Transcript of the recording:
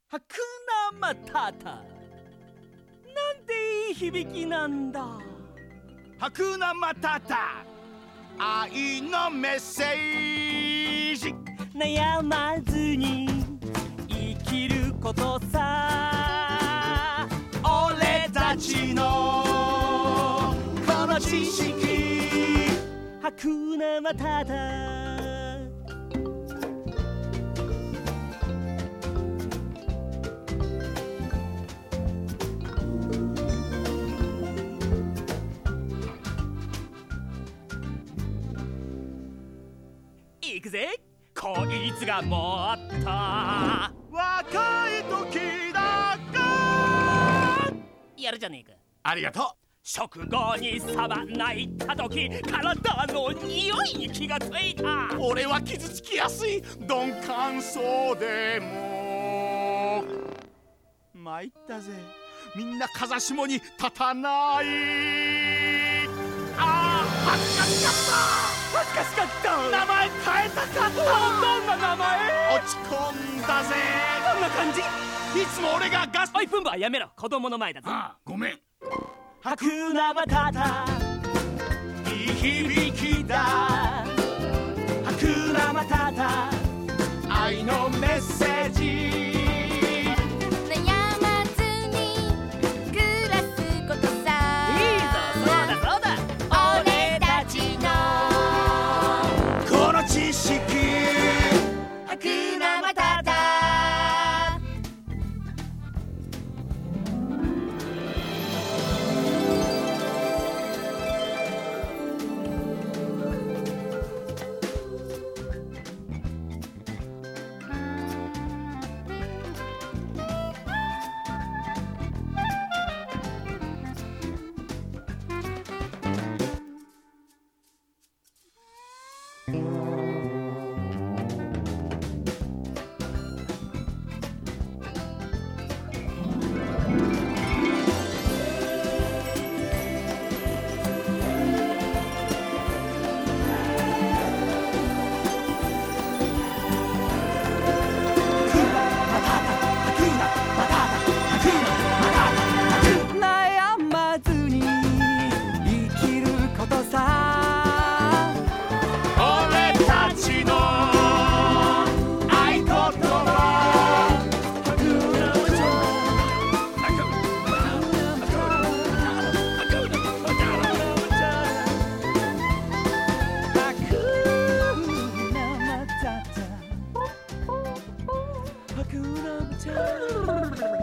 ハクナマタタ、なんていい響きなんだ。 ハクナマタタ、愛のメッセージ。 悩まずに生きることさ。 俺たちのこの知識、 ハクナマタタ。行くぜ、こいつが持った若い時だが。 やるじゃねえか。 ありがとう。 食後にサバ泣いた時、体の匂いに気がついた。 俺は傷つきやすい鈍感そうでも。参ったぜ、みんな風下に立たない。恥ずかしかった。 恥ずかしかった。 名前変えたかった。 どんな名前？ 落ち込んだぜ。 どんな感じ？ いつも俺がガス。 おいプンバーやめろ、子供の前だぞ。 ごめん。 ハクナマタタ、 いい響きだ。 ハクナマタタ、 愛のメッセージ。 悩まずに暮らすことさ。 いいぞ、そうだそうだ。 俺たちのこの知識、 ハクナマタタ。 悩まずに生きることさ。 俺たちの合言葉。 ハクナマタタ、ハクナマタタ。